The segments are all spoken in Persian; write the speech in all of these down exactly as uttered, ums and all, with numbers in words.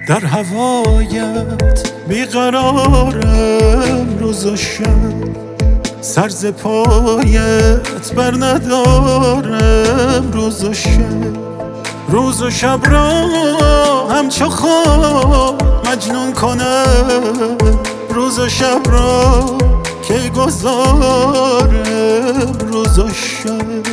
در هوایت بیقرارم روز و شب، سر ز پایت بر ندارم روز و شب. روز و شب را همچو خواب مجنون کنم، روز و شب را کی گذارم روز و شب.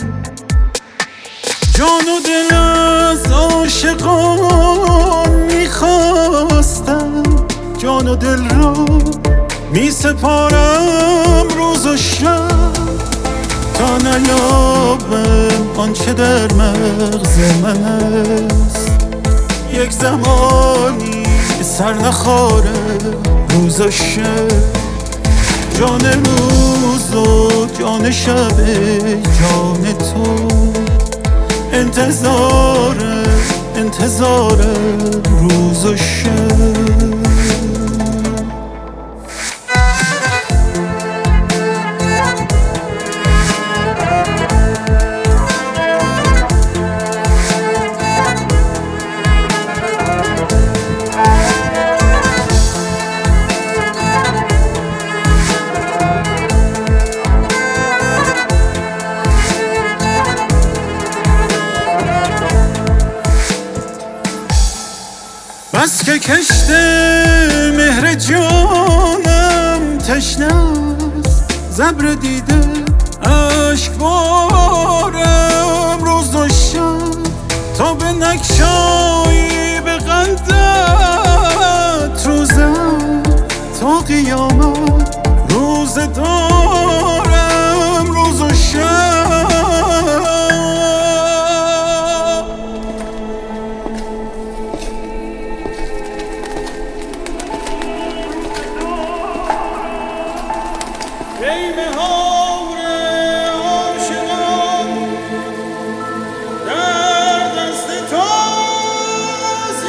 جان و دل از عاشقان میخواستم، جان و دل را می سپارم روز و شب، تا نیابم آنچه در مغز من است. یک زمانی سر نخارم روز و شب، جان روز و جان شب جان تو. انتظارم انتظارم روز و شب. بس که کشت مهر جانم تشنه است، ز ابر دیده اشک بارم روز و شب، تا به نگشایی به قندت روزم، تا قیامت روز دارم روز و شب. ای مهار عاشقان در دست توست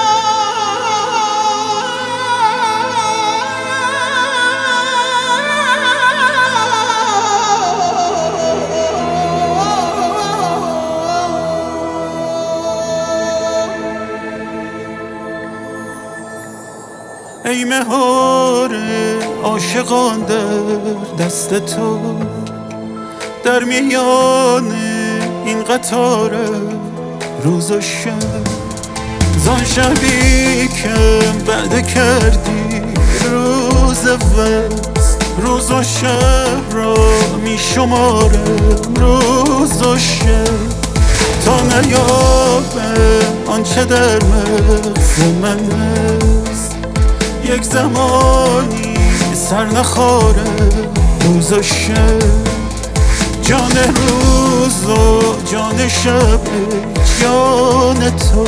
ای مهار عاشقان در دست تو، در میان این قطار روز و شب. زان شبی که بعد کردی روز وصل، روز و شب را می شمارم روز و شب، تا نیابم آنچه در مغز من است. یک زمانی سر نخارم روز و شب، جان روز و جان شب جان تو.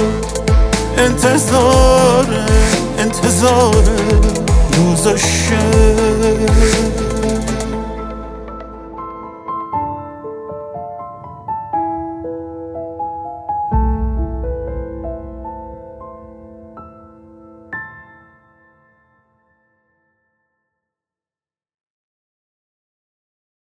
انتظارم انتظارم روز و شب.